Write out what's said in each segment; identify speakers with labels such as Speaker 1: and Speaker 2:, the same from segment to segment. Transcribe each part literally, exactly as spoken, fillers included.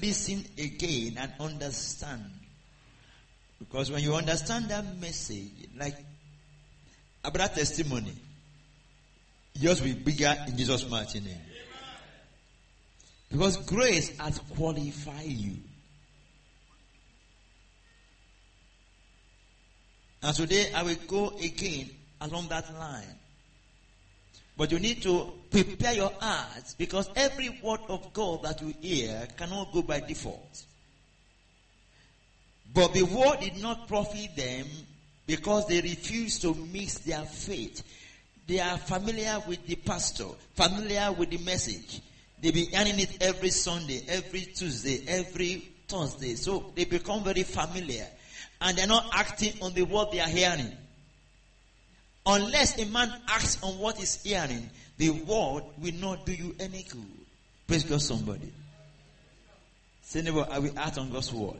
Speaker 1: listen again and understand. Because when you understand that message, like about testimony, yours will be bigger in Jesus' mighty name. Because grace has qualified you. And today I will go again along that line. But you need to prepare your heart, because every word of God that you hear cannot go by default. But the word did not profit them because they refused to mix their faith. They are familiar with the pastor, familiar with the message. They be hearing it every Sunday, every Tuesday, every Thursday. So they become very familiar. And they're not acting on the word they are hearing. Unless a man acts on what he's hearing, the word will not do you any good. Praise God, somebody. Say, neighbor, I will act on God's word.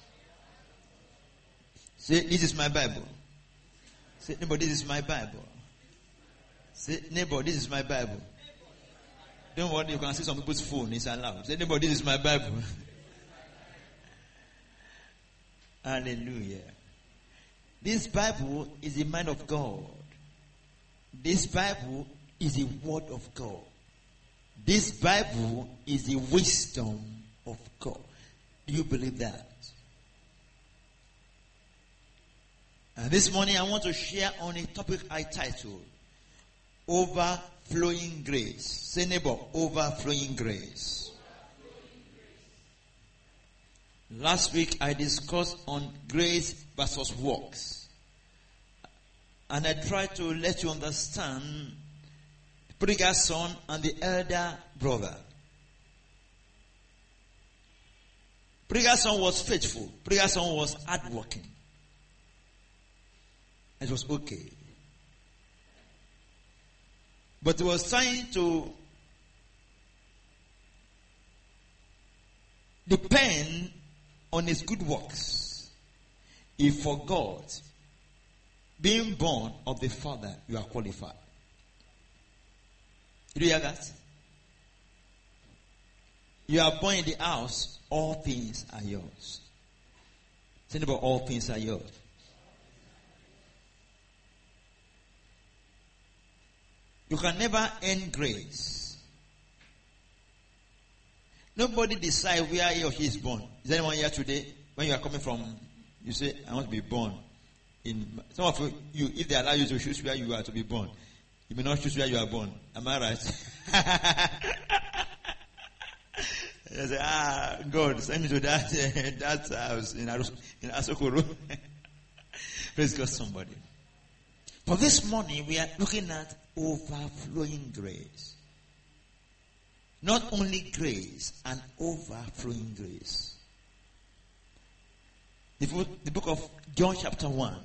Speaker 1: Say, this is my Bible. Say, neighbor, this is my Bible. Say, neighbor, this is my Bible. Don't worry, you can see some people's phone is allowed. Say, neighbor, this is my Bible. Hallelujah. This Bible is the mind of God. This Bible is the word of God. This Bible is the wisdom of God. Do you believe that? And this morning I want to share on a topic I titled Overflowing Grace. Say, neighbor, overflowing grace. Last week I discussed on grace versus works. And I tried to let you understand the prodigal son and the elder brother. Prodigal son was faithful. Prodigal son was hardworking. It was okay. But he was trying to depend on his good works. He forgot, being born of the Father, you are qualified. Do you hear that? You are born in the house, all things are yours. Say about all things are yours. You can never earn grace. Nobody decide where he or she is born. Is anyone here today? When you are coming from, you say, I want to be born in. Some of you, if they allow you to choose where you are to be born, you may not choose where you are born. Am I right? You say, ah, God, send me to that uh, that house in Aros, in Asokoro. Praise God, somebody. For this morning, we are looking at overflowing grace. Not only grace, an overflowing grace. The book, the book of John chapter one.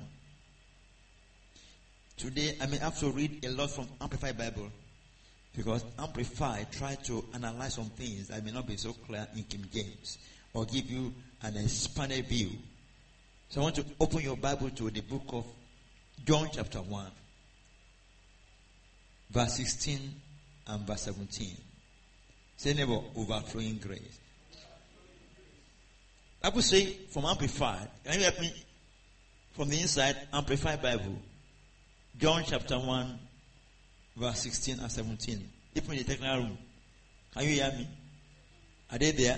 Speaker 1: Today I may have to read a lot from Amplified Bible, because Amplified try to analyze some things that may not be so clear in King James, or give you an expanded view. So I want to open your Bible to the book of John chapter one. Verse sixteen and verse seventeen. Say, neighbor, overflowing grace. I would say from Amplified. Can you help me? From the inside, Amplified Bible. John chapter one, verse sixteen and seventeen. Even in the technical room. Can you hear me? Are they there?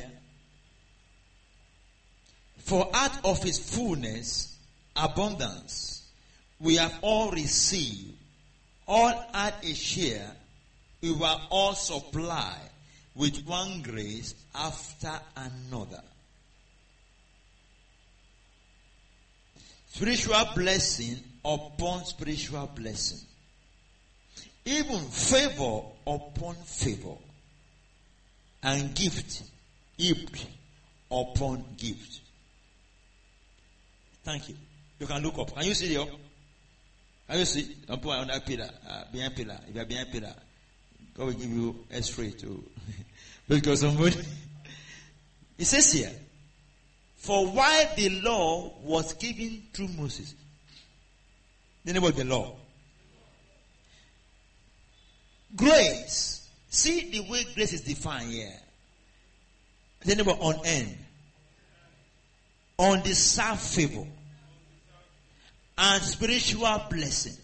Speaker 1: For out of his fullness, abundance, we have all received. All had a share. We were all supplied with one grace after another. Spiritual blessing upon spiritual blessing. Even favor upon favor. And gift heaped upon gift. Thank you. You can look up. Can you see the? Can you see? Don't put on that pillar, uh, behind pillar. If you are behind pillar, God will give you X-ray to because somebody. It says here, for while the law was given through Moses, the name of the law, grace. See the way grace is defined here. Is anybody on end? Undeserved favor and spiritual blessing.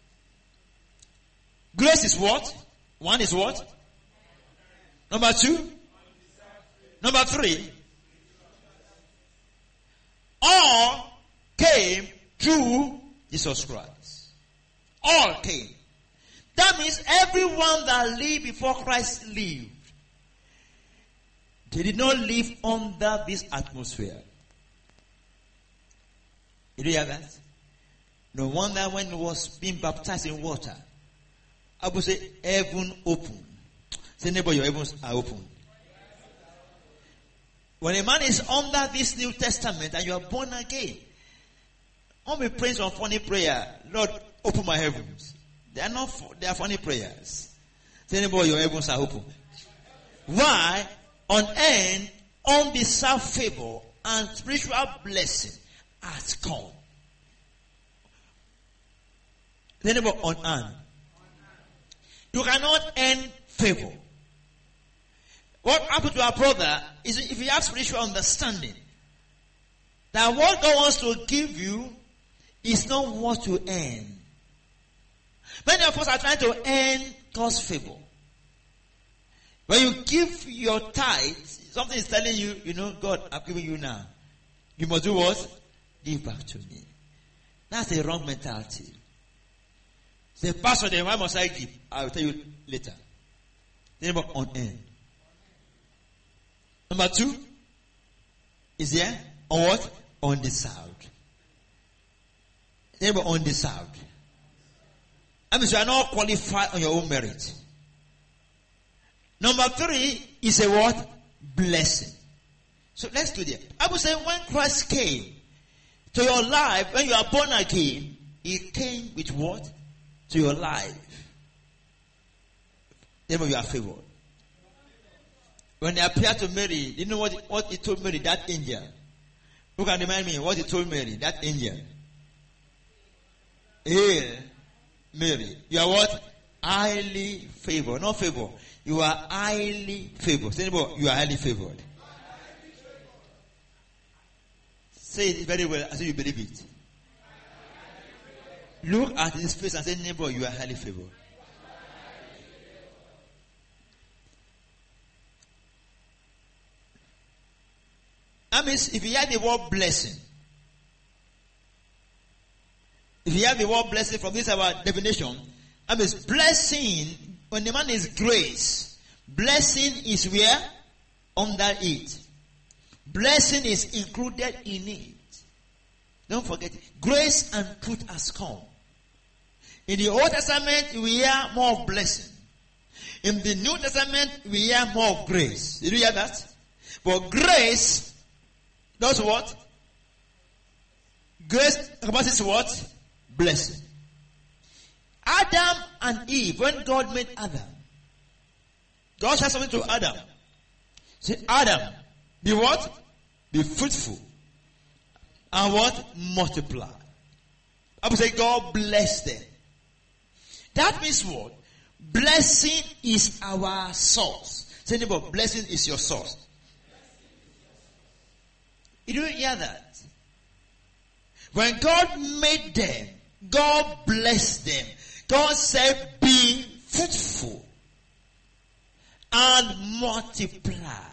Speaker 1: Grace is what? One is what? Number two? Number three? All came through Jesus Christ. All came. That means everyone that lived before Christ lived. They did not live under this atmosphere. You hear that? No wonder when he was being baptized in water, I would say heaven open. Say neighbor, your heavens are open. When a man is under this New Testament and you are born again, don't be praying some funny prayer. Lord, open my heavens. They are not, they are funny prayers. Say neighbor, your heavens are open. Why? On end, undeserved favor and spiritual blessing has come. Say neighbor, on hand. You cannot earn favor. What happened to our brother is if you have spiritual understanding, that what God wants to give you is not what you earn. Many of us are trying to earn God's favor. When you give your tithe, something is telling you, you know, God, I'm giving you now. You must do what? Give back to me. That's a wrong mentality. Say, Pastor, then why must I give? I will tell you later. Then on end. Number two is there on what? Undeserved. Then undeserved. That means you are not qualified on your own merit. Number three is a what? Blessing. So let's do that. I would say when Christ came to your life, when you are born again, He came with what? To your life. Then you are favored. When He appeared to Mary, you know what, what He told Mary, that angel? Who can remind me what He told Mary, that angel? Hail, Mary. You are what? Highly favored. Not favored. You are highly favored. Say, you are highly favored. Say it very well as if you believe it. Look at his face and say, neighbor, you are highly favored. That means if you hear the word blessing, if you hear the word blessing from this our definition, that means blessing, when the man is grace, blessing is where? Under it. Blessing is included in it. Don't forget it. Grace and truth has come. In the Old Testament, we hear more of blessing. In the New Testament, we hear more of grace. Did you hear that? But grace does what? Grace is what? Blessing. Adam and Eve, when God made Adam, God said something to Adam. Say, Adam, be what? Be fruitful. And what? Multiply. I would say God bless them. That means what? Blessing is our source. Say, neighbor, blessing is your source. You don't hear that? When God made them, God blessed them. God said, be fruitful and multiply.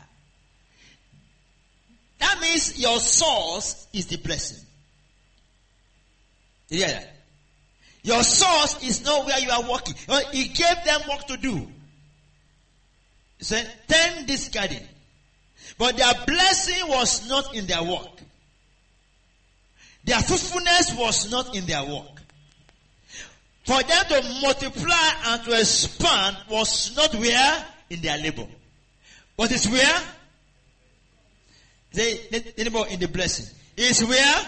Speaker 1: That means your source is the blessing. You hear that? Your source is not where you are working. He gave them work to do. He said, tend this garden. But their blessing was not in their work. Their fruitfulness was not in their work. For them to multiply and to expand was not where? In their labor. But it's where? They, they, they in the blessing. It's where?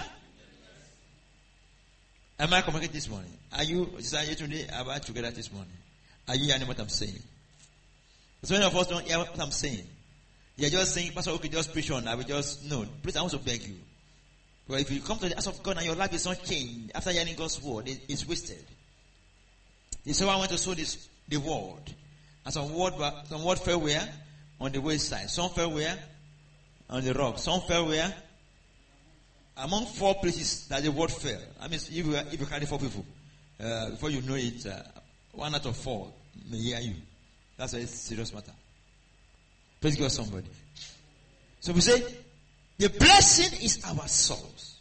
Speaker 1: Am I communicating this morning? Are you, are you today, are we together this morning? Are you hearing what I'm saying? So many of us don't hear what I'm saying. You're just saying, Pastor, okay, just preach on. I will just, no. Please, I want to beg you. But if you come to the house of God and your life is not changed after hearing God's word, it, it's wasted. You say, I want to sow this, the word. And some word, some word fell where? On the wayside. Some fell where? On the rock. Some fell where? Among four places that the word fell. I mean, if you, if you carry four people, uh, before you know it, uh, one out of four may hear you. That's a serious matter. Praise God, somebody. So we say, the blessing is our source.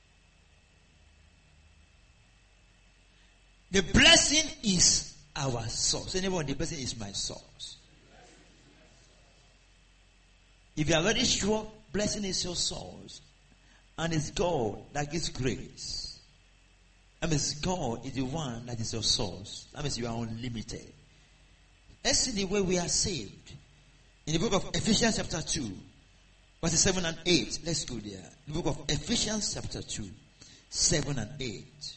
Speaker 1: The blessing is our source. Anyone, the blessing is my source. If you are very sure, blessing is your source, and it's God that gives grace. That means God is the one that is your source. That means you are unlimited. Let's see the way we are saved. In the book of Ephesians chapter two, verses seven and eight. Let's go there. The book of Ephesians chapter two, seven and eight.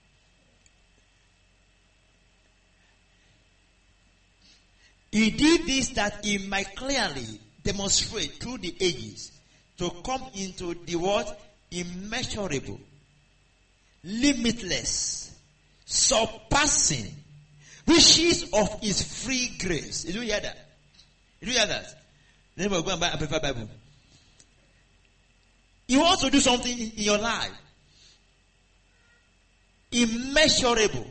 Speaker 1: He did this that he might clearly demonstrate through the ages to come into the what? Immeasurable, limitless, surpassing riches of his free grace. Did you hear that? Did you hear that? Then we'll go and buy a paper Bible. You want to do something in your life. Immeasurable,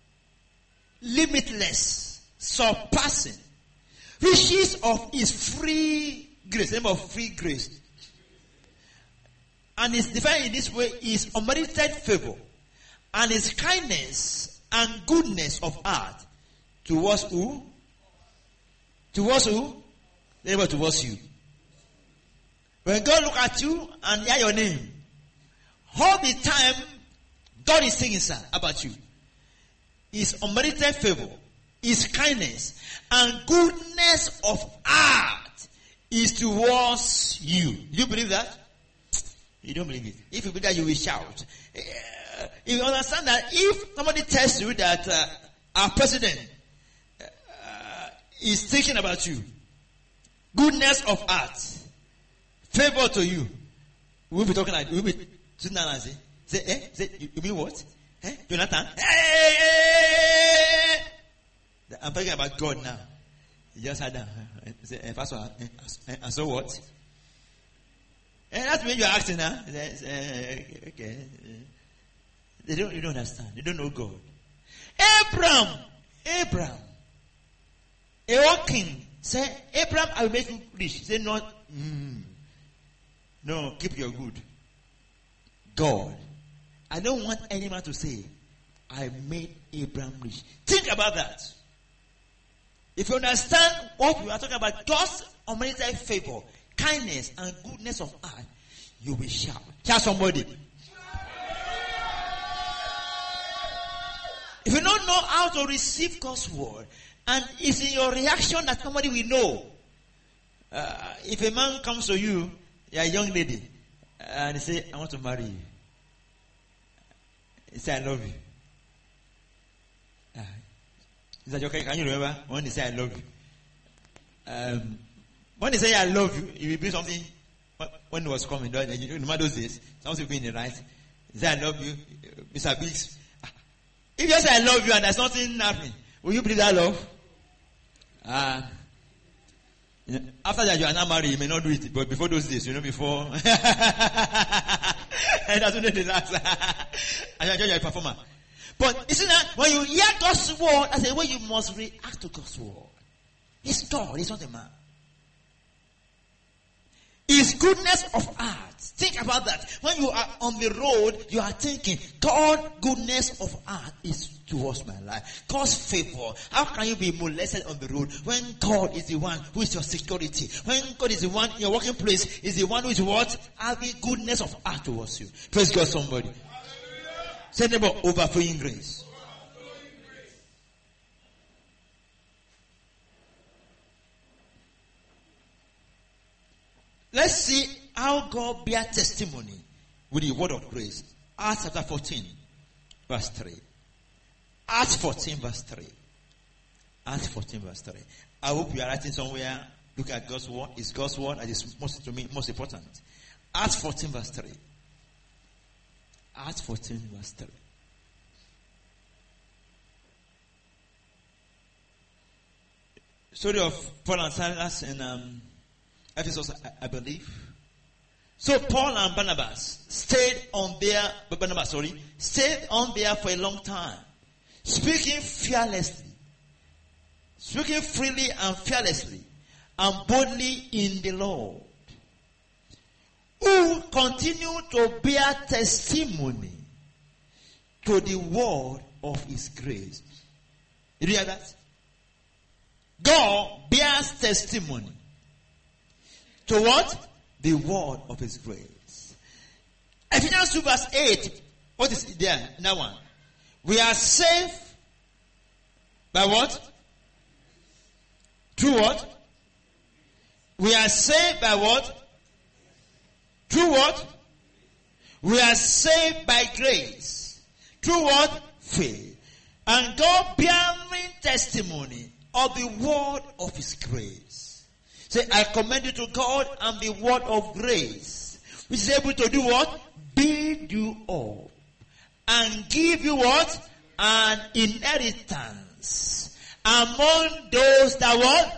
Speaker 1: limitless, surpassing riches of his free grace. The name of free grace. And it's defined in this way: is unmerited favor and his kindness and goodness of heart towards who? Towards who? Never towards you. When God look at you and hear your name, all the time God is saying about you. His unmerited favor, his kindness, and goodness of heart is towards you. Do you believe that? You don't believe it. If you believe that, you will shout. Uh, you understand that if somebody tells you that uh, our president uh, is thinking about you, goodness of heart, favor to you, we'll be talking like, we'll be sitting down and say, say, eh? Say, you, you mean what? Eh? Jonathan? Hey, hey, hey. I'm talking about God now. He just had that. Say, eh, Pastor, eh, eh, and so what? And that's when you're asking, huh? Uh, okay. They don't, they don't understand. They don't know God. Abraham, Abraham, a old king said, Abraham, I will make you rich. He said, no, mm, no, keep your good. God, I don't want any man to say, I made Abraham rich. Think about that. If you understand what we are talking about, God's unmerited favor, kindness and goodness of heart, you will shout. Shout somebody. If you don't know how to receive God's word, and it's in your reaction that somebody will know. Uh, if a man comes to you, you're a young lady, and he say, I want to marry you. He say, I love you. Uh, is that okay? Can you remember when he say, I love you? Um, When they say I love you, it will be something. When it was coming, no matter those days, some people in the right. He say I love you, Mister Biggs. If you say I love you and there's nothing happening, will you believe that love? Ah, uh, you know, after that you are not married, you may not do it. But before those days, you know, before, and that's when they relax. And enjoy your performer. But isn't that when you hear God's word, that's the way you must react to God's word. It's God, it's not a man. His goodness of heart. Think about that. When you are on the road, you are thinking, God, goodness of heart is towards my life. God's favor. How can you be molested on the road when God is the one who is your security? When God is the one in your working place, is the one who is what? Having goodness of heart towards you. Praise God, somebody. Say neighbor, overflowing grace. Let's see how God bear testimony with the word of grace. Acts chapter fourteen, verse three. Acts fourteen, verse three. Acts fourteen, verse three. I hope you are writing somewhere. Look at God's word. It's God's word that is most to me most important. Acts fourteen, verse three. Acts fourteen, verse three. Story of Paul and Silas in um, Ephesus, I, I believe. So Paul and Barnabas stayed on there, Barnabas, sorry, stayed on there for a long time, speaking fearlessly, speaking freely and fearlessly, and boldly in the Lord, who continue to bear testimony to the word of his grace. Did you hear that? God bears testimony to what? The word of his grace. Ephesians two verse eight. What is there? That one. We are saved by what? Through what? We are saved by what? Through what? We are saved by grace. Through what? Faith. And God bearing testimony of the word of his grace. Say, I commend you to God and the word of grace, which is able to do what? Build you up and give you what? An inheritance among those that what?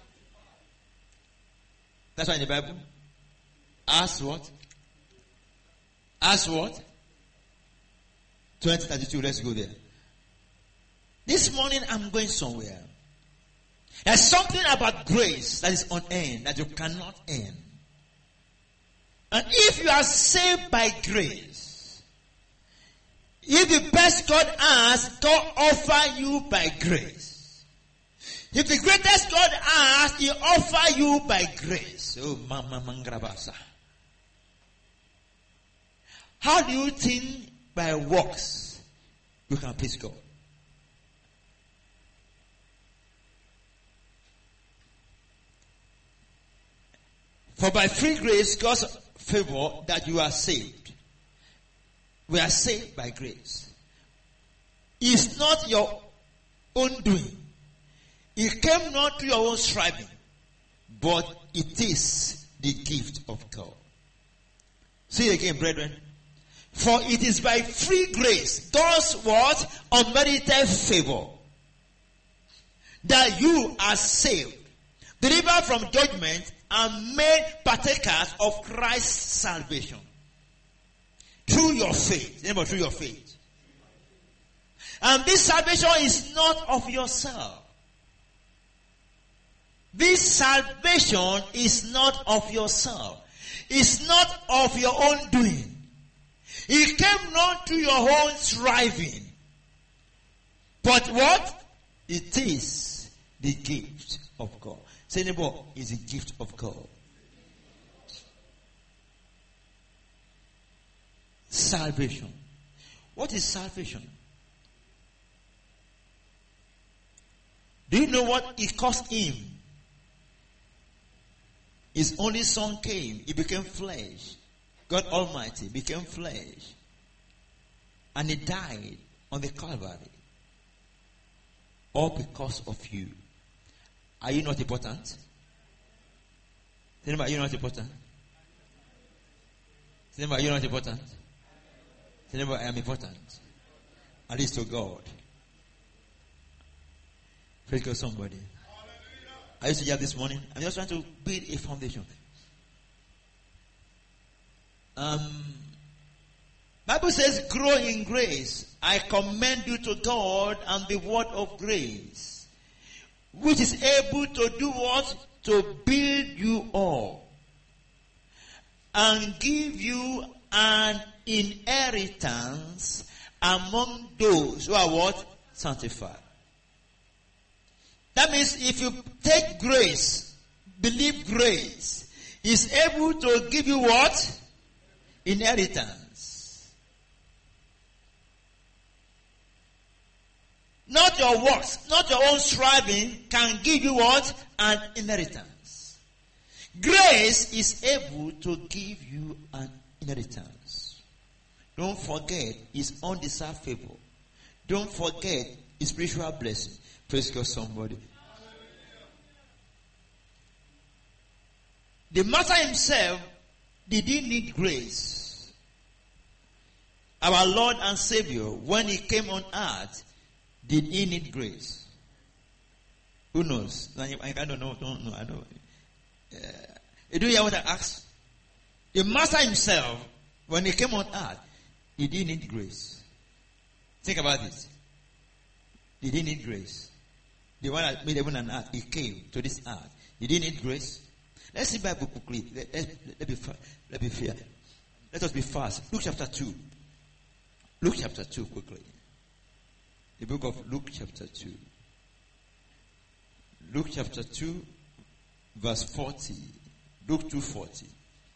Speaker 1: That's why in the Bible, ask what? Ask what? twenty thirty-two, let's go there. This morning I'm going somewhere. There's something about grace that is unearned, that you cannot earn. And if you are saved by grace, if the best God has, God offer you by grace. If the greatest God has, he offer you by grace. Oh, mama mangrabasa. How do you think by works you can please God? For by free grace, God's favor, that you are saved. We are saved by grace. It's not your own doing. It came not to your own striving, but it is the gift of God. See again, brethren. For it is by free grace, God's what? Unmerited favor, that you are saved, delivered from judgment, and made partakers of Christ's salvation. Through your faith. Remember, through your faith. And this salvation is not of yourself. This salvation is not of yourself. It's not of your own doing. It came not to your own striving. But what? It is the gift of God. Say, neighbor, is a gift of God. Salvation. What is salvation? Do you know what it cost him? His only son came. He became flesh. God Almighty became flesh. And he died on the Calvary. All because of you. Are you not important? Are you not important? Are you not important? I am important. At least to God. Praise God, somebody. I used to hear this morning. I'm just trying to build a foundation. Um, Bible says, grow in grace. I commend you to God and the word of grace, which is able to do what? To build you up and give you an inheritance among those who are what? Sanctified. That means if you take grace, believe grace, is able to give you what? Inheritance. Not your works, not your own striving can give you what? An inheritance. Grace is able to give you an inheritance. Don't forget his undeserved favor. Don't forget his spiritual blessing. Praise God, somebody. The Master himself didn't need grace. Our Lord and Savior, when he came on earth, did he need grace? Who knows? I don't know. Don't know. I don't. Uh, do you hear what I asked? The Master himself, when he came on earth, he didn't need grace. Think about this. He didn't need grace. The one that made heaven and earth, he came to this earth. He didn't need grace. Let's see Bible quickly. Let, let, let, be, let be fair. Let us be fast. Luke chapter two. Luke chapter two quickly. The book of Luke chapter two. Luke chapter two, verse forty. Luke two forty.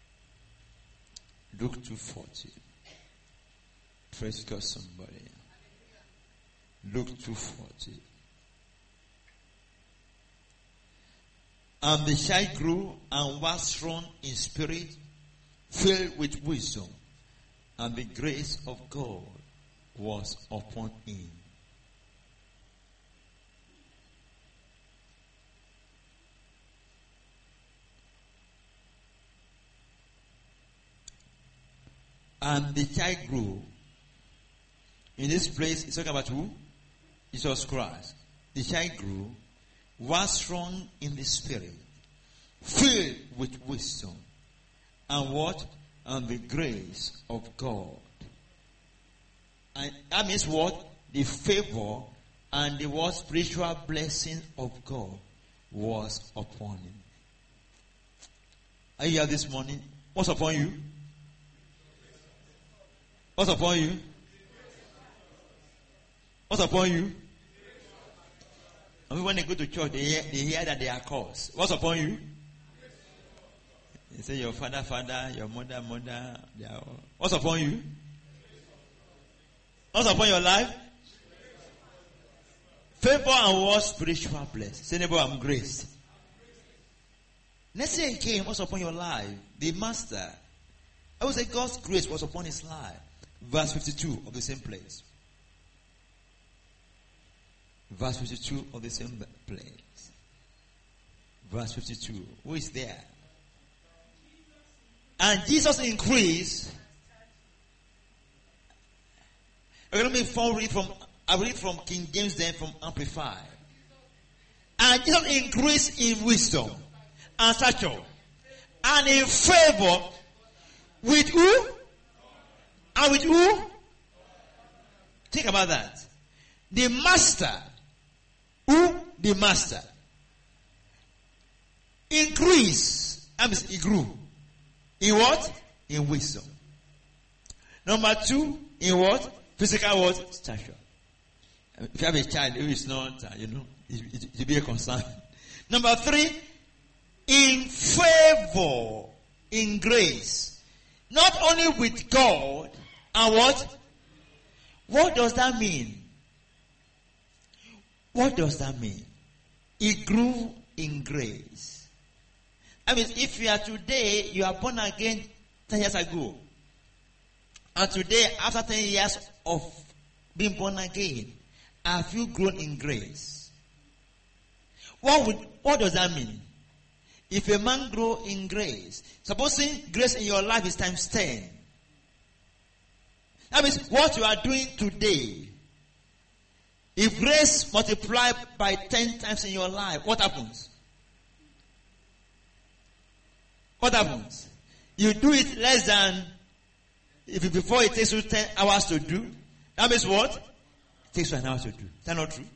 Speaker 1: Luke two forty. Praise God, somebody. Luke two forty. And the child grew and was strong in spirit, filled with wisdom, and the grace of God was upon him. And the child grew. In this place, it's talking about who? Jesus Christ. The child grew, was strong in the spirit, filled with wisdom, and what? And the grace of God. And that means what? The favor and the what? Spiritual blessing of God was upon him. Are you here this morning? What's upon you? What's upon you? What's upon you? I mean, when they go to church, they hear, they hear that they are cursed. What's upon you? They say your father, father, your mother, mother. They are all. What's upon you? What's upon your life? Favor and what? Spiritual blessing. Say, neighbor, I'm graced. Next year he came. What's upon your life? The master. I would say God's grace was upon his life. Verse fifty-two of the same place. Verse fifty-two of the same place. Verse fifty-two. Who is there? And Jesus increased. Okay, let me read from, I read from King James, then from Amplified. And Jesus increased in wisdom and stature and in favor with who? And with who? Think about that. The master. Who? The master. Increase. That means he grew. In what? In wisdom. Number two, in what? Physical what? Stature. If you have a child who is not, uh, you know, it, it, it will be a concern. Number three, in favor, in grace. Not only with God, and what? What does that mean? What does that mean? He grew in grace. I mean, if you are today, you are born again ten years ago. And today, after ten years of being born again, have you grown in grace? What would, what does that mean? If a man grow in grace, supposing grace in your life is times ten. That means what you are doing today. If grace multiplied by ten times in your life, what happens? What happens? You do it less than, if it, before it takes you ten hours to do, that means what? It takes you an hour to do. Is that not true?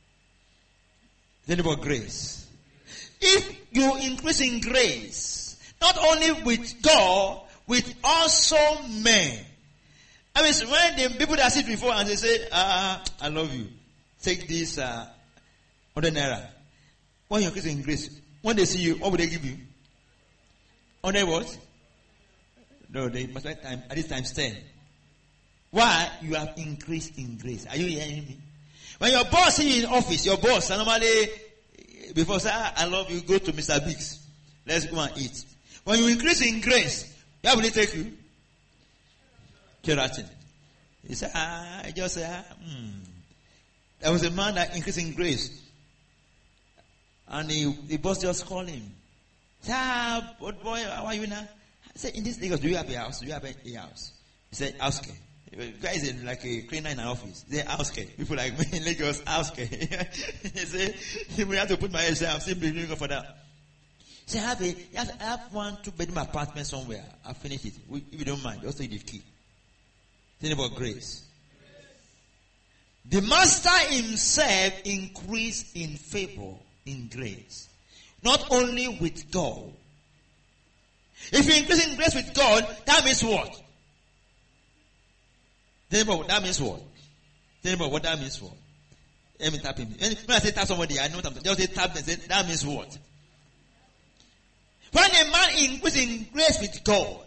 Speaker 1: Then about grace. If you increase in grace, not only with God, with also men. I mean, when the people that sit before and they say, ah, I love you. Take this, uh, one hundred naira. When you increase in grace, when they see you, what will they give you? one hundred what? No, they must like time, at this times ten. Why? You have increased in grace. Are you hearing me? When your boss see you in office, your boss, normally, before say, ah, I love you, go to Mister Biggs. Let's go and eat. When you increase in grace, where will he take you? Keratin. He said, ah, I just said, ah, hmm. There was a man that increased in grace. And he, the boss just called him. Say, ah, but boy, how are you now? I said, in this Lagos, do you have a house? Do you have a house? He said, house care. The guy is like a cleaner in an office. They house care. People like me in Lagos, house care. He said, we have to put my head down. I'm still believing God for that. Say, I have a, I have, I have one two-bedroom apartment somewhere. I'll finish it. If you don't mind, just take the key. Think about grace. The master himself increased in favor, in grace. Not only with God. If you increase in grace with God, that means what? Think about that means what? Think about what that means what? Let me tap him. When I say tap somebody, I know something. Just say tap and say, that means what? When a man increases in grace with God,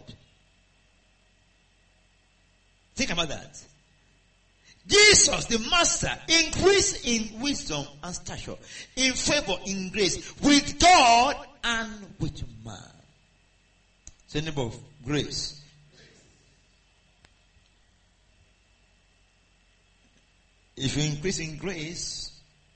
Speaker 1: think about that. Jesus, the master, increased in wisdom and stature, in favor, in grace, with God and with man. It's a name of grace. If you increase in grace,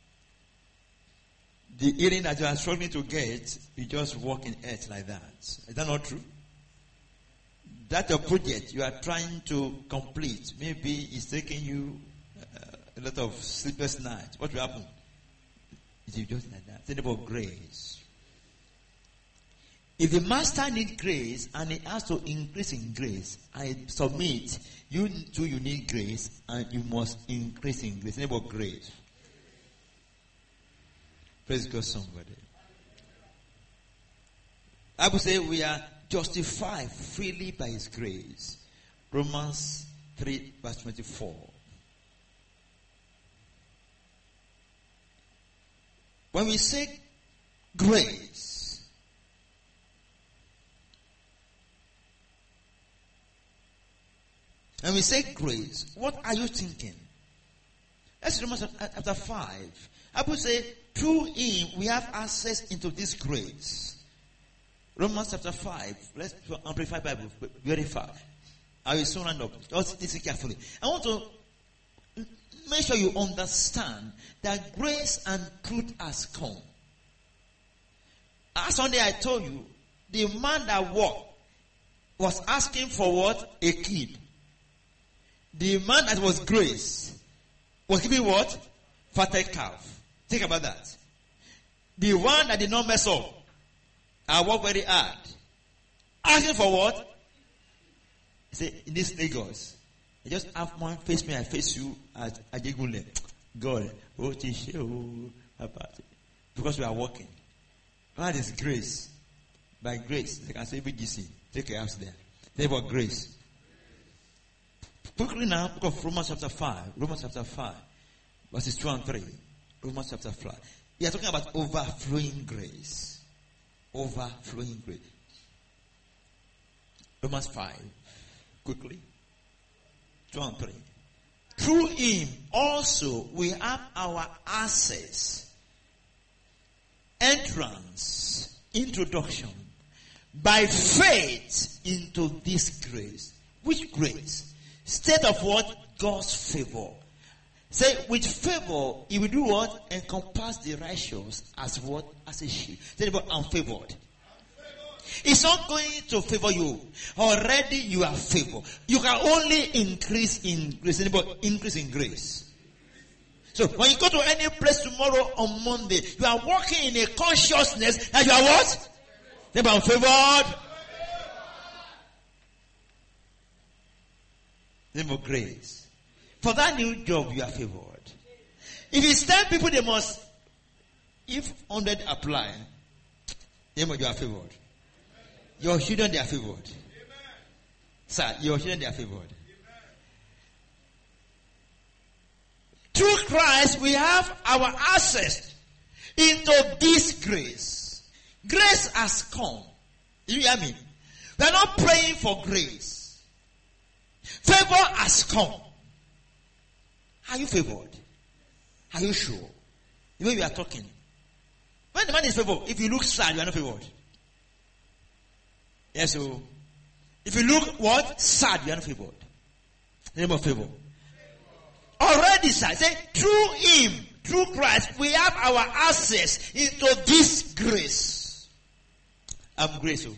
Speaker 1: the healing that you are struggling to get, you just walk in earth like that. Is that not true? That your project you are trying to complete, maybe it's taking you uh, a lot of sleepless nights. What will happen? It will just like that. Think about grace. If the master needs grace and he has to increase in grace, I submit, you too you need grace and you must increase in grace. Think about grace. Praise God, somebody. I would say we are justified freely by his grace. Romans three verse twenty-four. When we say grace, when we say grace, what are you thinking? Let's Romans chapter five. I would say through him we have access into this grace. Romans chapter five. Let's amplify Bible very fast. I will soon round up. Just listen carefully. I want to make sure you understand that grace and truth has come. Last Sunday I told you, the man that walked was asking for what? A kid. The man that was grace was giving what? Fatted calf. Think about that. The one that did not mess up, I work very hard. Asking for what? He said, in this Lagos, I just have one face me, I face you at Ajegule. God, oh, because we are working. That is grace. By grace, they can say B G C. Take your house there. Think about grace. Quickly now, book of Romans chapter five. Romans chapter five. Verses two and three. Romans chapter five. We are talking about overflowing grace. Overflowing grace. Romans five. Quickly. two and three. Through him also we have our access, entrance, introduction, by faith into this grace. Which grace? State of what? God's favor. Say, with favor, he will do what? Encompass the righteous as what? As a shield. Say about unfavored. It's not going to favor you. Already you are favored. You can only increase in grace. Anybody increase in grace. So when you go to any place tomorrow on Monday, you are walking in a consciousness that you are what? Say about favored. Name of grace. For that new job, you are favored. If it's ten people, they must, if one hundred apply, name of you are favored. Your children, they are favored. Amen. Sir, your children, they are favored. Amen. Through Christ, we have our access into this grace. Grace has come. You hear me? We are not praying for grace. Favor has come. Are you favored? Are you sure? The way we are talking. When the man is favored, if you look sad, you are not favored. Yes, so if you look what? Sad, you are not favored. The name of favor. Already sad. Say, through him, through Christ, we have our access into this grace. I'm grateful.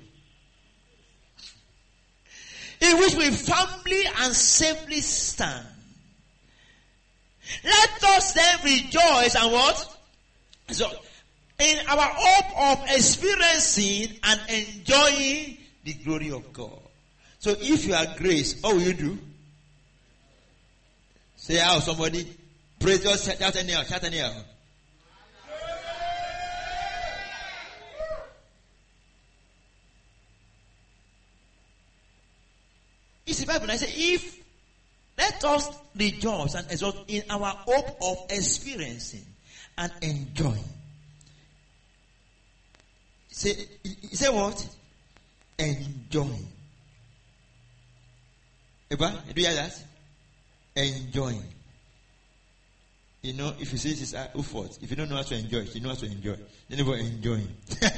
Speaker 1: In which we firmly and safely stand. Let us then rejoice and what? So, In our hope of experiencing and enjoying the glory of God. So if you are grace, what will you do? Say out somebody. Praise God. Shout anyhow. Shout anyhow. It's the Bible. And I say, if let us rejoice and exult in our hope of experiencing and enjoying. Say, say what? Enjoying. Eba, do you hear that? Enjoying. You know, if you say this is uh, Ufot, if you don't know how to enjoy, you know how to enjoy. Then you enjoying.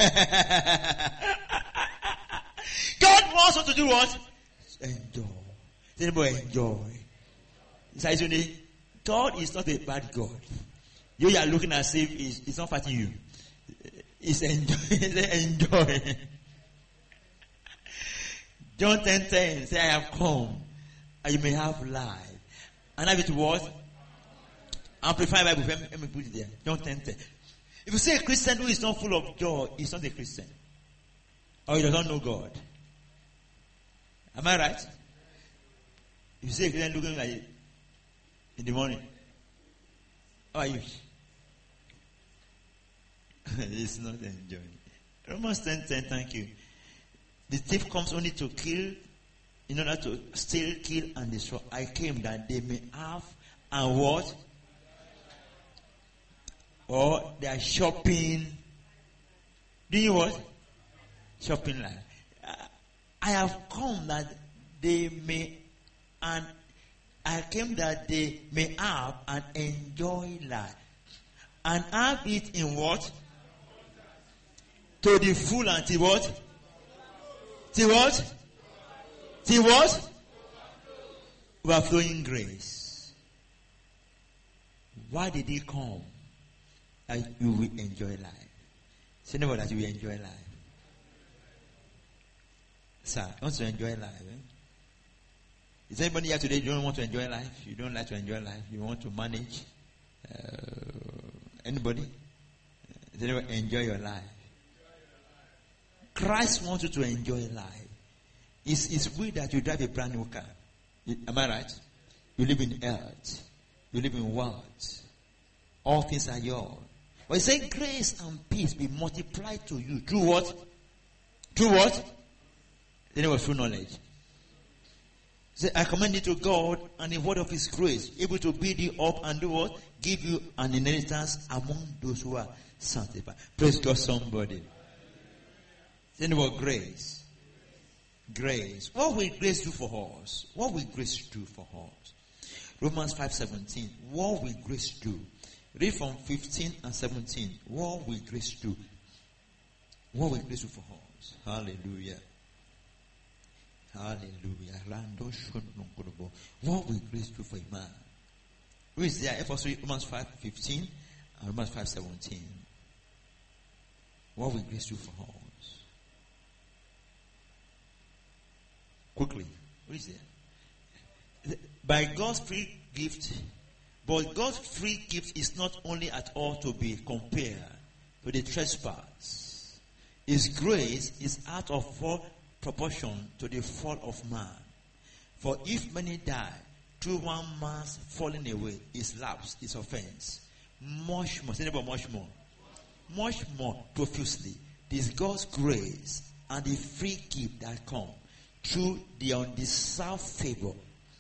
Speaker 1: God wants us to do what? Enjoy. Then you enjoy. It's like, God is not a bad God. You are looking as if it's, it's not fighting you. It's enjoy. It's enjoy. John ten ten say, I have come and you may have life. And have it was Amplified Bible. Let me put it there. John ten ten. If you say a Christian who is not full of joy, he's not a Christian. Or he does not know God. Am I right? If you say a Christian looking like it in the morning, how are you? It's not enjoying. Romans ten ten, thank you. The thief comes only to kill, in order to steal, kill, and destroy. I came that they may have, and what? Or they are shopping. Doing what? Shopping life. Uh, I have come that they may, and I came that they may have and enjoy life. And have it in what? To the full and till what? Till what? Till what? Overflowing grace. Why did he come? That you will enjoy life. Say never that you will enjoy life. Sir, you want to enjoy life? Eh? Is anybody here today you don't want to enjoy life? You don't like to enjoy life? You want to manage? Uh, anybody? Does anyone enjoy your life? Christ wants you to enjoy life. It's, it's weird that you drive a brand new car. Am I right? You live in health. You live in wealth. All things are yours. But he said grace and peace be multiplied to you. Through what? Through what? Then it was through knowledge. He said, I commend you to God and the word of his grace, able to build you up and do what? Give you an inheritance among those who are sanctified. Praise God, somebody. Then about grace. Grace. What will grace do for us? What will grace do for us? Romans five seventeen. What will grace do? Read from fifteen and seventeen. What will grace do? What will grace do for us? Hallelujah. Hallelujah. What will grace do for a man? Who is there? If also Romans five fifteen and Romans five seventeen. What will grace do for us? Quickly. Who is there? By God's free gift, but God's free gift is not only at all to be compared to the trespass. His grace is out of full proportion to the fall of man. For if many die through one man's falling away, his lapse, his offense, much more, say about much more, much more profusely, this God's grace and the free gift that come through the undeserved favor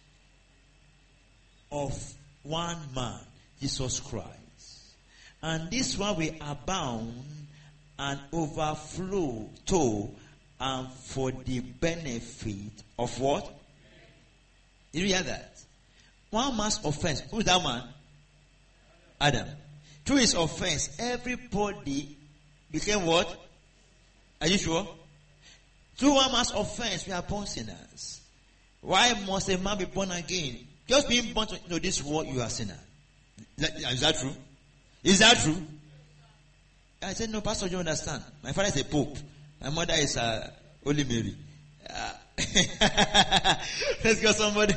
Speaker 1: of one man, Jesus Christ. And this one will abound and overflow to and for the benefit of what? Did you hear that? One man's offense. Who is that man? Adam. Through his offense, everybody became what? Are you sure? Through one man's offense, we are born sinners. Why must a man be born again? Just being born to know this world, you are sinner. Is that true? Is that true? I said, no, Pastor, you don't understand. My father is a pope. My mother is uh, Holy Mary. Uh, let's go, somebody.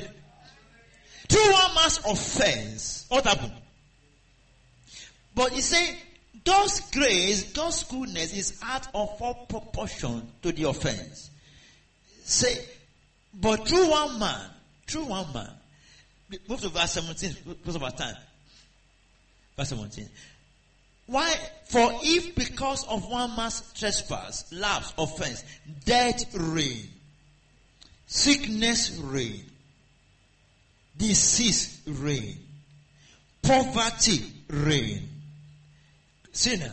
Speaker 1: Through one man's offense, what happened? But he said, God's grace, God's goodness is out of all proportion to the offense. Say, but through one man, through one man, move to verse seventeen, because of our time. Verse seventeen. Why? For if because of one man's trespass, lapse, offense, death reigned, sickness reigned, disease reigned, poverty reigned. Sinner.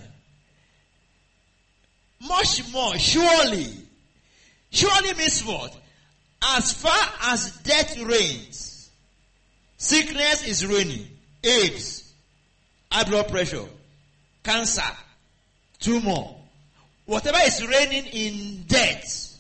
Speaker 1: Much more, surely. Surely means what? As far as death reigns, sickness is reigning, AIDS, high blood pressure, cancer, tumor, whatever is reigning in death.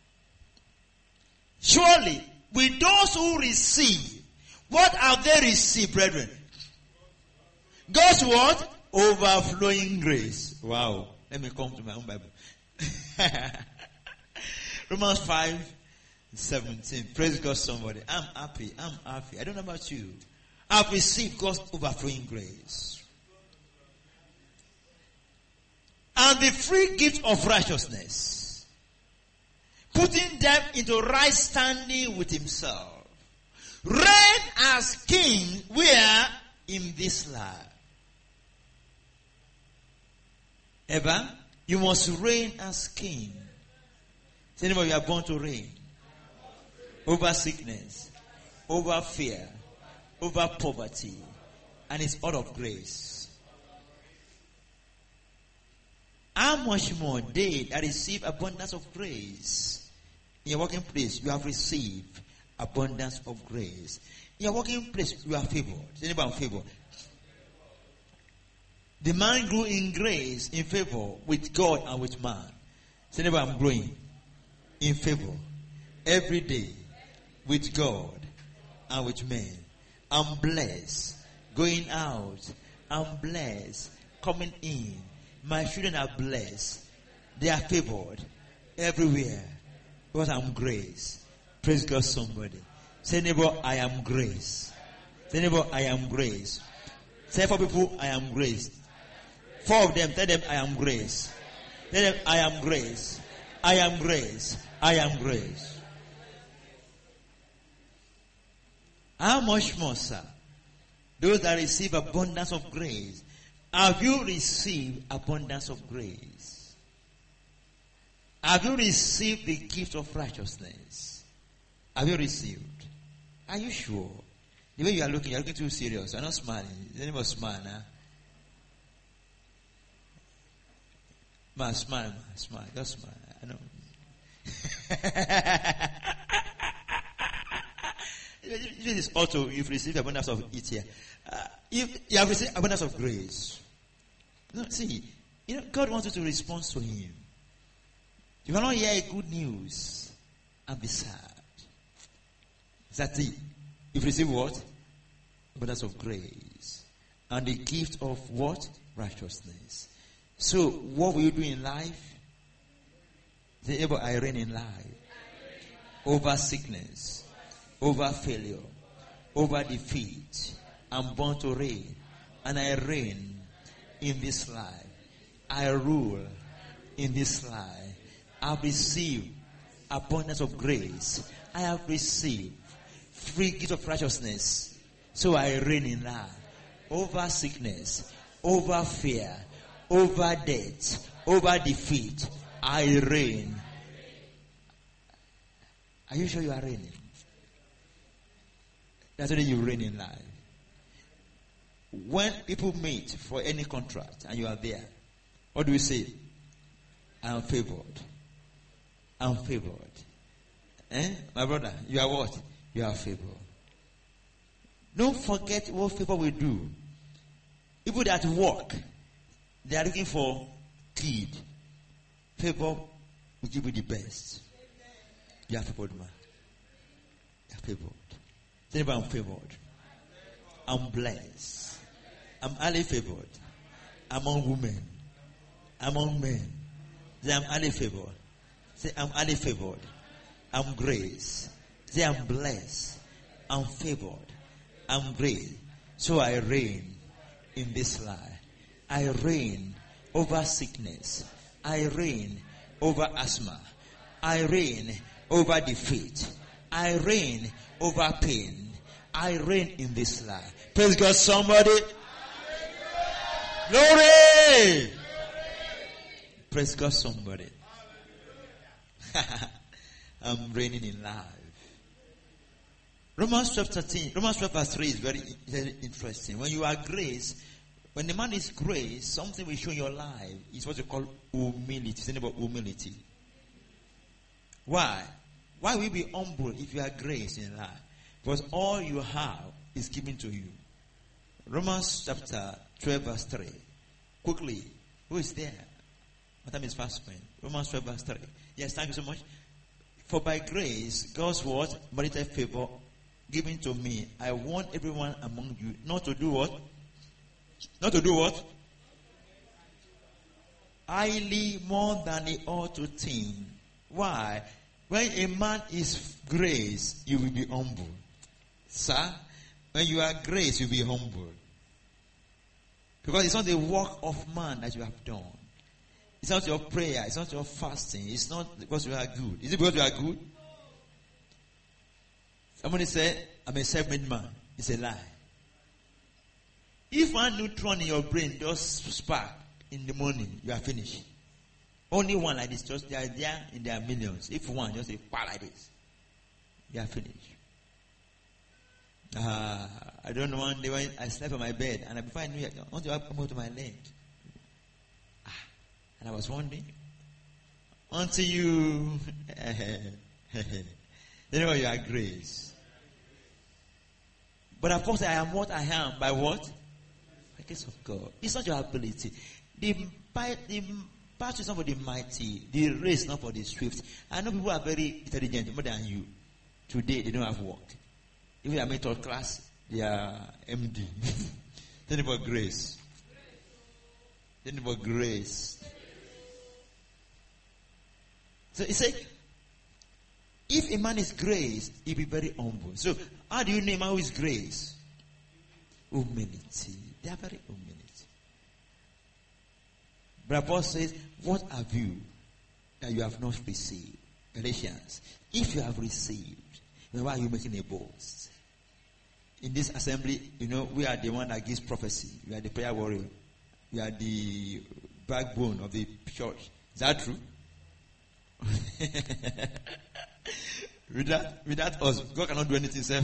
Speaker 1: Surely, with those who receive, what have they received, brethren? God's what? Overflowing grace. Wow. Let me come to my own Bible. Romans five seventeen. Praise God, somebody. I'm happy. I'm happy. I don't know about you. I've received God's overflowing grace. And the free gift of righteousness, putting them into right standing with himself. Reign as king where? In this life. Ever, you must reign as king. Say, anybody, you are born to reign. Over sickness, over fear, over poverty, and it's out of grace. How much more they that receive abundance of grace? In your working place, you have received abundance of grace. In your working place, you are favored. Is anybody favored? The man grew in grace, in favor with God and with man. Say, anybody, I'm growing in favor every day with God and with men. I'm blessed going out. I'm blessed coming in. My children are blessed. They are favored everywhere because I'm grace. Praise God, somebody. Say, neighbor, I am grace. Say, neighbor, I am grace. Say for people, I am grace. Four of them, tell them, I am grace. Tell them, I am grace. I am grace. I am grace. How much more, sir? Those that receive abundance of grace. Have you received abundance of grace? Have you received the gift of righteousness? Have you received? Are you sure? The way you are looking, you are looking too serious. You are not smiling. Is anyone smile now? Man, smile, man, smile. Just smile. I know. This is also, you've received abundance of it here. Uh, you, you have received abundance of grace. No, see, you know, God wants you to respond to Him. You cannot hear good news and be sad. Is that it? You've received what? Abundance of grace. And the gift of what? Righteousness. So, what will you do in life? Say, I reign in life. Over sickness. Over failure. Over defeat. I'm born to reign. And I reign in this life. I rule in this life. I've received abundance of grace. I have received free gift of righteousness. So I reign in life. Over sickness. Over fear. Over death. Over defeat. I reign. Are you sure you are reigning? That's why you reign in life. When people meet for any contract and you are there, what do we say? I am favored. I am favored. Eh? My brother, you are what? You are favored. Don't forget what favor will do. People that work, they are looking for kid. Favor will give you the best. You are favored, man. You are favored. Tell me I'm favored. I'm blessed. I'm highly favored. Among women. Among men. Say I'm highly favored. Say I'm highly favored. I'm grace. Say I'm blessed. I'm favored. I'm great. So I reign in this life. I reign over sickness. I reign over asthma. I reign over defeat. I reign over pain. I reign in this life. Praise God, somebody. Glory. Praise God, somebody. I'm reigning in life. Romans twelve thirteen, Romans twelve verse three is very, very interesting. When you are grace, when the man is grace, something will show in your life is what you call humility. It's about humility. Why? Why will you be humble if you are grace in life? Because all you have is given to you. Romans chapter twelve verse three. Quickly. Who is there? My time is fast spent. Romans twelve verse three. Yes, thank you so much. For by grace, God's word, marital favor, given to me, I want everyone among you not to do what? Not to do what? Highly more than he ought to think. Why? When a man is grace, you will be humble. Sir, when you are grace, you will be humble. Because it's not the work of man that you have done. It's not your prayer. It's not your fasting. It's not because you are good. Is it because you are good? Somebody said, I'm a self-made man. It's a lie. If one neutron in your brain just spark in the morning, you are finished. Only one like this, just they are there in their millions. If one just a part like this, you are finished. Uh, I don't know, one day when I slept on my bed, and before I knew it, I want to come out to my leg. Ah, and I was wondering, until you, you know, you are grace. But of course, I am what I am by what? By grace of God. It's not your ability. The, the battle is not for the mighty. The race is not for the swift. I know people are very intelligent, more than you. Today, they don't have work. If they are made third class, they are M D. They need for grace. They need for grace. So he said, if a man is grace, he'll be very humble. So how do you name who is grace? Humility. They are very humility. But Paul says, what have you that you have not received? Galatians. If you have received, then why are you making a boast? In this assembly, you know, we are the one that gives prophecy. We are the prayer warrior. We are the backbone of the church. Is that true? Without, without us, God cannot do anything, sir.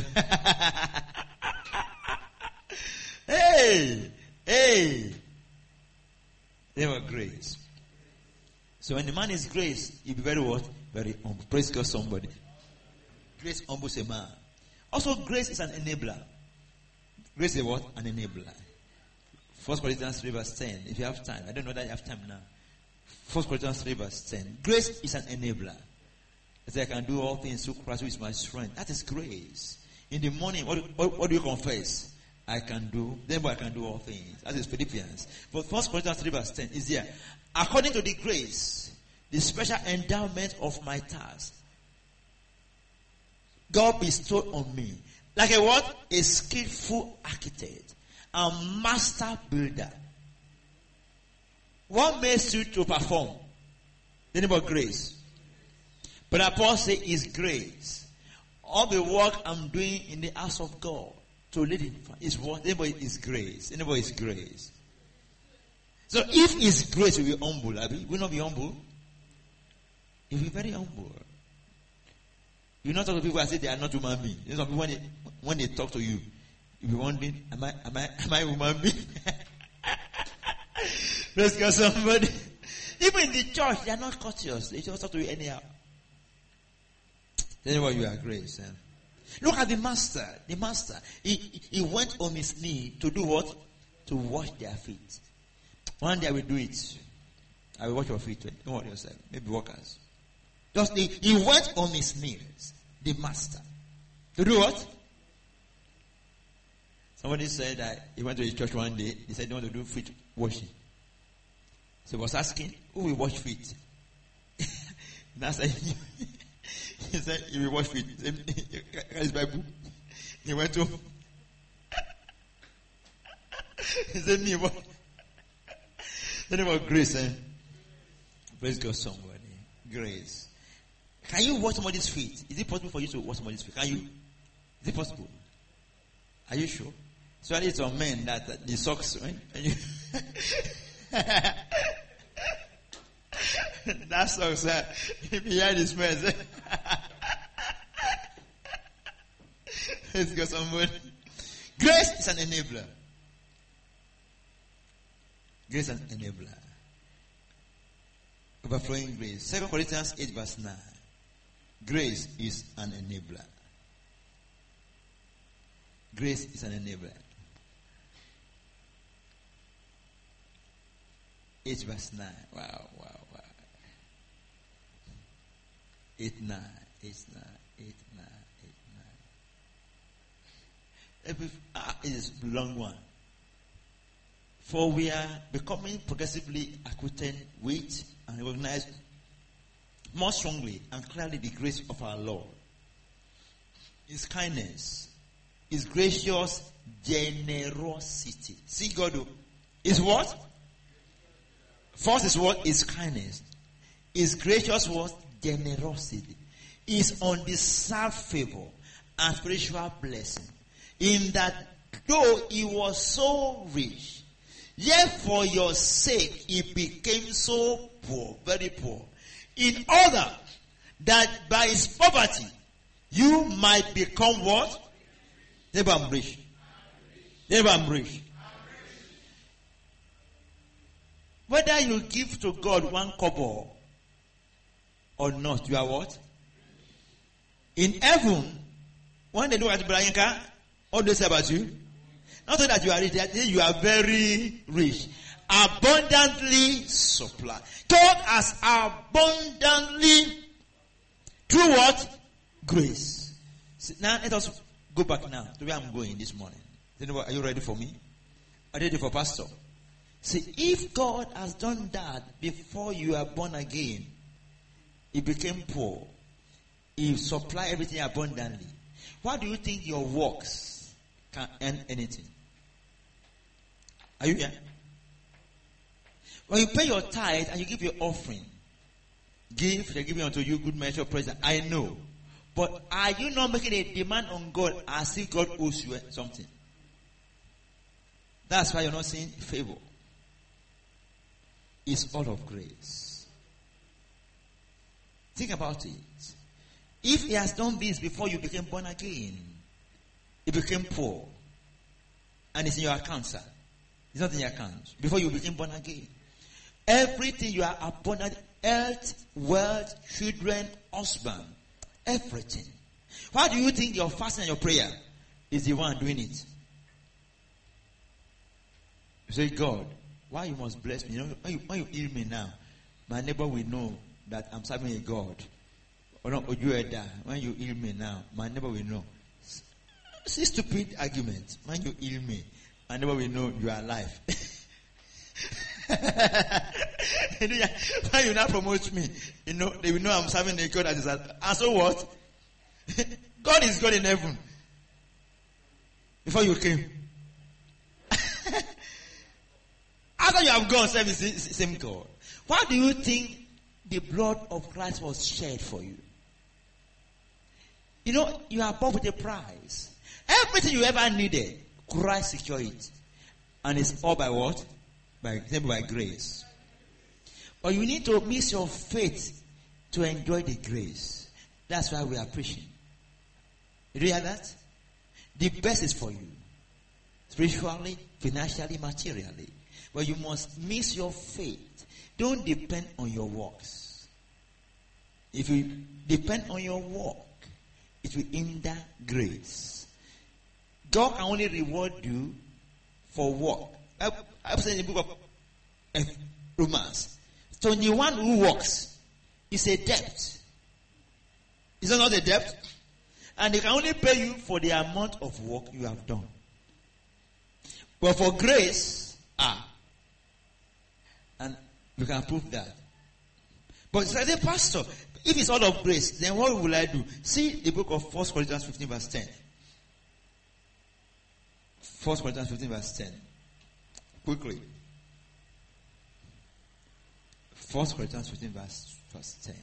Speaker 1: Hey! Hey! They were grace. So when the man is grace, he'll be very what? Very humble. Praise God, somebody. Grace humbles a man. Also, grace is an enabler. Grace is what? An enabler. First Corinthians three verse ten. If you have time. I don't know that you have time now. First Corinthians three verse ten. Grace is an enabler. I say I can do all things through Christ who is my strength. That is grace. In the morning, what, what, what do you confess? I can do, then I can do all things. That is Philippians. But First Corinthians three verse ten is here. According to the grace, the special endowment of my task, God bestowed on me. Like a what? A skillful architect. A master builder. What makes you to perform? The name of grace. But Apostle says is grace. All the work I'm doing in the house of God to lead it is what? Anybody is grace. Anybody is grace. So if it's grace, we'll be humble. Will we not be humble? You'll be very humble. You not talk to people and say they are not human beings. You know, some people when they, when they talk to you, you'll be wondering, am I am I am I human being? Let's go somebody. Even in the church, they are not courteous. They just talk to you anyhow. Tell you what, you are grace. Eh? Look at the master. The master. He, he went on his knee to do what? To wash their feet. One day I will do it. I will wash your feet. Don't worry yourself. Maybe workers. Just he, he went on his knees. The master. To do what? Somebody said that he went to his church one day. He said they want to do feet washing. So he was asking, who will wash feet? And I said, he said, he will wash feet. He said, his Bible. He went to, he said, me, what? The name of grace, eh? Praise God, somebody. Grace. Can you wash somebody's feet? Is it possible for you to wash somebody's feet? Can you? Is it possible? Are you sure? So it's on men that, that the socks, right? And you that socks, uh, behind his mess. Let's go somebody. Grace is an enabler. Grace is an enabler. Overflowing grace. Second Corinthians eight verse nine. Grace is an enabler. Grace is an enabler. eight verse nine. Wow, wow, wow. eight nine. eight nine. eight nine. eight nine. Every, ah, it is a long one. For we are becoming progressively acquainted with and recognize more strongly and clearly the grace of our Lord. His kindness, His gracious generosity. See God, is what? First is what? His kindness. His gracious what? Generosity. His undeserved favor and spiritual blessing. In that though He was so rich, yet for your sake He became so poor, very poor, in order that by His poverty you might become what? Neighbor, I'm rich. Neighbor, I'm rich. Whether you give to God one kobo or not, you are what? In heaven, when they look at Ibrahim, what do they say about you? Not only that you are rich, they say you are very rich. Abundantly supply. God has abundantly, through what? Grace. See, now let us go back now to where I'm going this morning. Are you ready for me? Are you ready for Pastor? See, if God has done that before you are born again, He became poor. He supplied everything abundantly. Why do you think your works can earn anything? Are you here? When you pay your tithe and you give your offering, give, they give unto you good measure, present. I know. But are you not making a demand on God as if God owes you something? That's why you're not seeing favor. It's all of grace. Think about it. If He has done this before you became born again, you became poor, and it's in your account, sir. It's not in your account. Before you became born again. Everything you are abundant, health, wealth, children, husband, everything. Why do you think your fasting and your prayer is the one doing it? You say, God, why you must bless me? You know, when you, when you heal me now, my neighbor will know that I'm serving a God. Or not, or you are there. When you heal me now, my neighbor will know. It's a stupid argument. When you heal me, my neighbor will know you are alive. When you now promote me, you know, they will know I'm serving a God that is alive. And so what? God is God in heaven. Before you came. After you have gone, serve the same God. Why do you think the blood of Christ was shed for you? You know, you are bought with a price. Everything you ever needed, Christ secured it. And it's all by what? By, by grace. But you need to mix your faith to enjoy the grace. That's why we are preaching. You hear that? The best is for you. Spiritually, financially, materially. But you must mix your faith. Don't depend on your works. If you depend on your work, it will hinder grace. God can only reward you for work. I've said in the book of Romans, so the one who works is a debt. Is that not a debt? And they can only pay you for the amount of work you have done. But for grace, ah, and you can prove that. But it's like, Pastor, if it's all of grace, then what will I do? See the book of First Corinthians fifteen verse ten. First Corinthians fifteen verse ten. Quickly. First Corinthians fifteen verse, verse ten.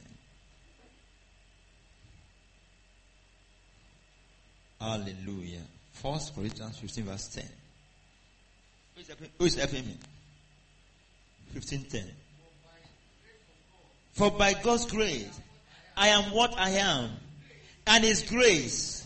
Speaker 1: Hallelujah. First Corinthians fifteen verse ten. Who is helping, who is helping me? fifteen ten. For by God's grace, I am what I am. And His grace,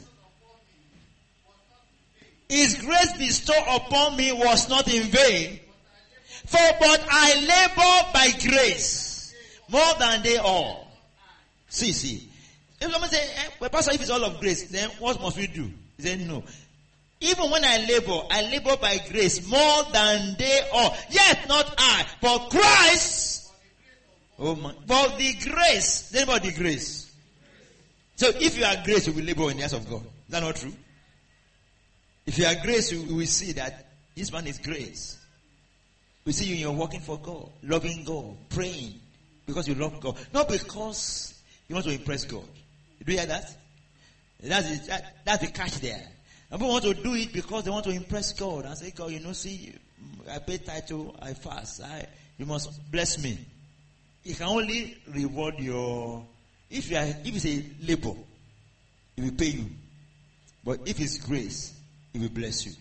Speaker 1: His grace bestowed upon me was not in vain. For but I labor by grace more than they all. See, see. If someone say, eh, well, Pastor, if it's all of grace, then what must we do? He said, no. Even when I labor, I labor by grace more than they all. Yet not I, but Christ. Oh my. For the grace. Then about the grace. So if you are grace, you will labor in the house of God. Is that not true? If you are grace, you will see that this man is grace. We see you in your working for God, loving God, praying because you love God, not because you want to impress God. Do you hear that? That's the, that, that's the catch there. People want to do it because they want to impress God and say, God, you know, see, I pay title, I fast, I, you must bless me. He can only reward your, if you are, if it's a labor, He will pay you. But if it's grace, He will bless you.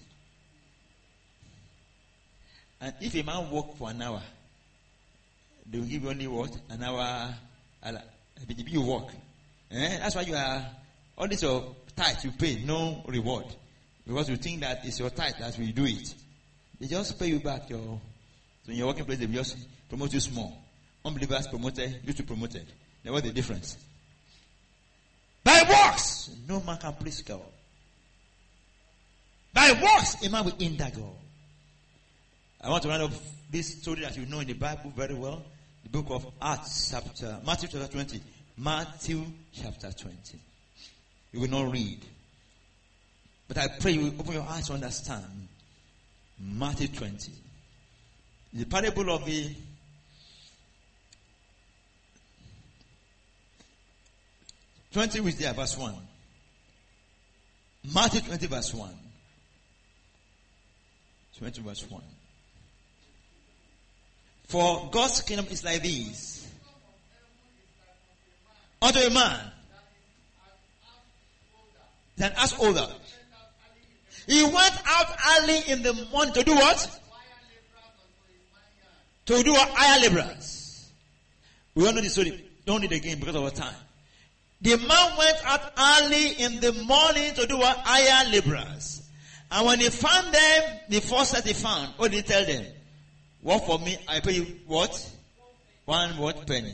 Speaker 1: And if a man work for an hour, they will give you only what? An hour. You work. Eh? That's why you are, all this your tithe you pay, no reward. Because you think that it's your tithe that will do it. They just pay you back your, so in your working place they will just promote you small. Unbelievers promoted, you to promoted. Then what's the difference? By works, no man can please God. By works, a man will hinder God. I want to round up this story that you know in the Bible very well. The book of Acts, chapter, Matthew chapter twenty. Matthew chapter twenty. You will not read. But I pray you will open your eyes to understand. Matthew twenty. The parable of the twenty which there, verse one. Matthew twenty verse one. twenty verse one. For God's kingdom is like this. Unto a man that as older. He went out early in the morning to do what? To do what? Hire laborers. We all know the story. Don't read it again because of our time. The man went out early in the morning to do what? Hire laborers. And when he found them, the first that he found, what did he tell them? Work for me, I pay you what? One what penny.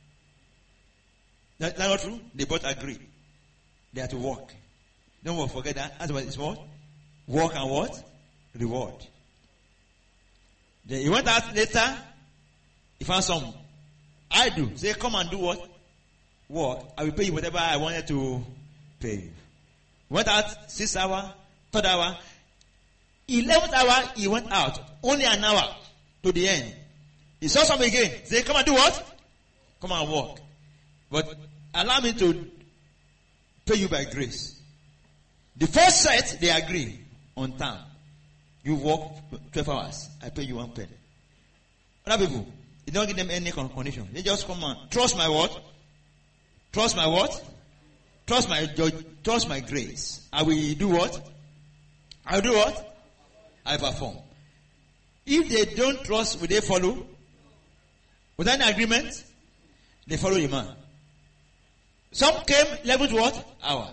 Speaker 1: That, that's not true? They both agree. They have to work. Don't forget that. That's what it's what? Work and what? Reward. Then he went out later. He found some. I do. Say, come and do what? Work. I will pay you whatever I wanted to pay you. Went out six hour, third hour. Eleventh hour, he went out. Only an hour to the end. He saw some again. Say, come and do what? Come and work. But allow me to pay you by grace. The first set, they agree on time. You work twelve hours. I pay you one penny. Other people, you don't give them any condition. They just come and trust my word. Trust my what? Trust my trust my grace. I will do what? I will do what? I perform. If they don't trust, will they follow? Without an agreement, they follow the man. Some came level to what? Hour.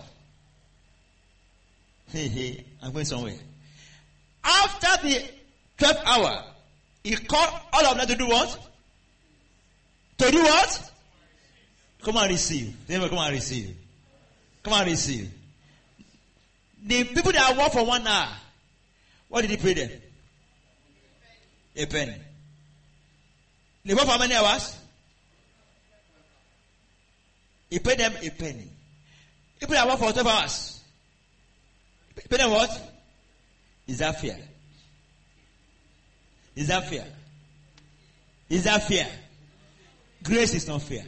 Speaker 1: Hey, hey, I'm going somewhere. After the twelfth hour, he called all of them to do what? To do what? Come and receive. Come and receive. Come and receive. The people that work for one hour, what did he pay them? A penny. They work for how many hours? He paid them a penny. People that work for twelve hours, he paid them what? Is that fair? Is that fair? Is that fair? Grace is not fair.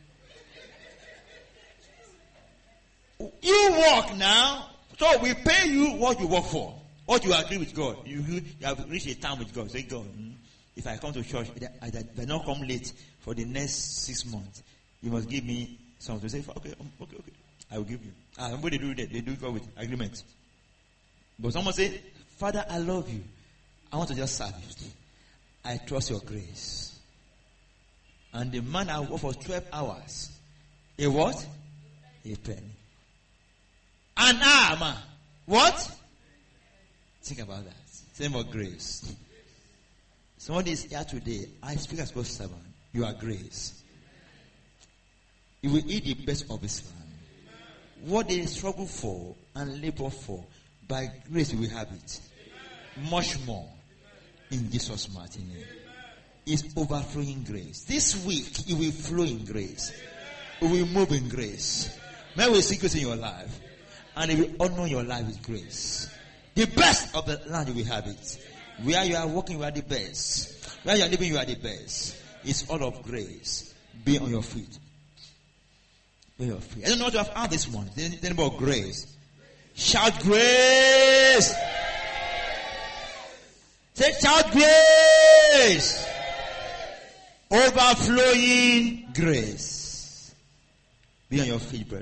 Speaker 1: You work now, so we pay you what you work for. What you agree with God. You, you, you have reached a time with God. Say, God, mm, if I come to church, I do not come late for the next six months. You must give me something. Say, okay, okay, okay. I will give you. Ah, somebody do that. They do it with agreement. But someone say, Father, I love you. I want to just serve you. I trust your grace. And the man I work for twelve hours. A what? A penny. An arm. What? Think about that. Same of grace. Someone is here today. I speak as God's servant. You are grace. You will eat the best of His land. What they struggle for and labor for, by grace you will have it. Much more. In Jesus' mighty name. It's overflowing grace. This week, you will flow in grace. You will move in grace. May we see grace in your life. And He will honor your life with grace. The best of the land, you will have it. Where you are working, you are the best. Where you are living, you are the best. It's all of grace. Be on your feet. Be on your feet. I don't know what you have had this morning. Anything about grace? Shout grace! Say, shout grace! Overflowing grace. Be on your feet, brethren.